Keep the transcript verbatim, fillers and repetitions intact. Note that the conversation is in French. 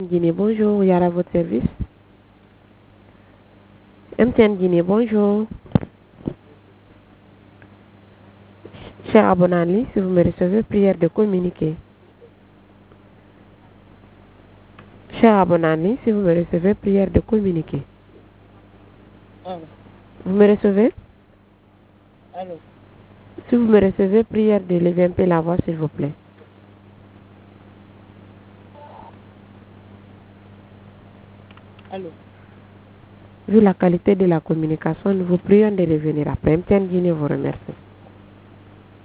Guinée, bonjour, Yara, votre service. M T N Guinée, bonjour. Cher abonné en ligne, si vous me recevez, prière de communiquer. Cher abonné en ligne, si vous me recevez, prière de communiquer. Allô. Vous me recevez? Allô. Si vous me recevez, prière de lever un peu la voix, s'il vous plaît. Allô. Vu la qualité de la communication, nous vous prions de revenir après. M T N Guinée vous remercie.